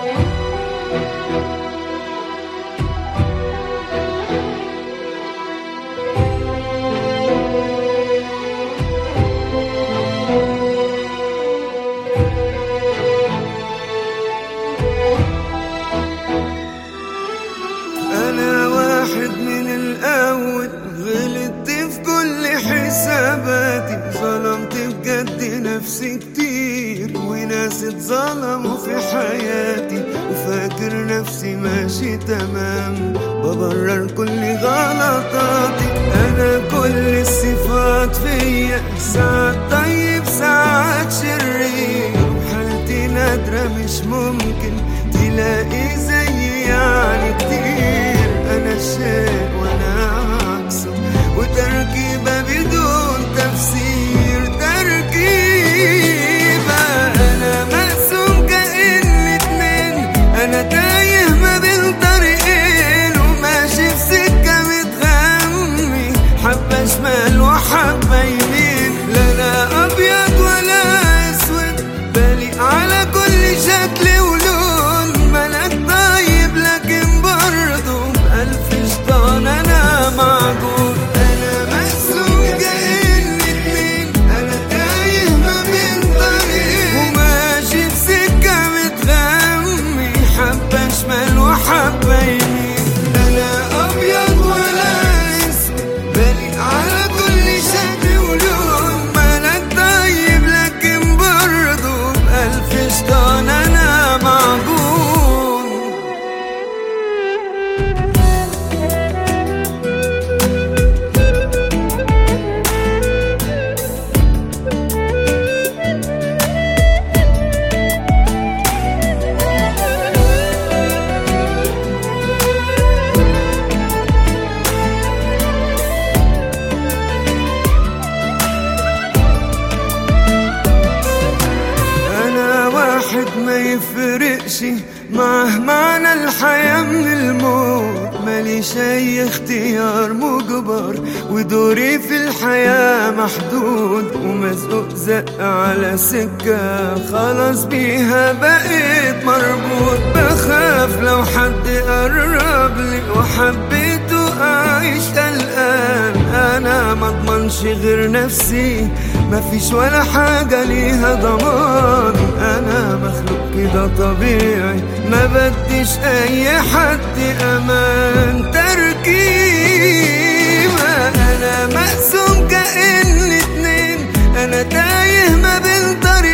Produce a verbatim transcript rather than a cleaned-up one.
أنا واحد من الأول غلطت في كل حساباتي، ظلمت بجد نفسي كتير وناس اتظلموا في حياتي، وفاكر نفسي ماشي تمام ببرر كل غلطاتي. أنا كل الصفات فيا ساعات طيب ساعات شرير، وحالتي نادرة مش ممكن تلاقي زيي يعني كتير. أنا الشيء وأنا عكسه وتركيبة بدون تفسير، تركيبة أنا مقسوم كأن اتنين، أنا تايه ما بين طريقين وماشي في سكة متغمي، حبة شمال وحبة يمين، لا أنا أبيض ولا أسود، بالي على كل شكل ولون، ملك طيب لكن برضه بألف شيطان أنا معجون. أنا مقسوم كأن اتنين، أنا تايه ما بين طريقين وماشي في سكة متغمي، حبة شمال وحبة يمين، لا أنا أبيض ولا أسود، بالي على كل شكل ولون، ملك طيب لكن برضه بألف شيطان أنا معجون. أنا واحد ما يفرقش معه معنى الحياة من الموت، ماليش أي اختيار مجبر، ودوري في الحياة محدود، ومزقوق زق على سكة خلاص بيها بقيت مربوط. بخاف لو حد قرب لي وحبيته أعيش قلقان، أنا مضمنش غير نفسي، مفيش ولا حاجة ليها ضمان. أنا مخلوق كده طبيعي ما بديش أي حد أمان، تركيبة أنا مقسوم كأن اتنين، أنا تايه ما بين طريق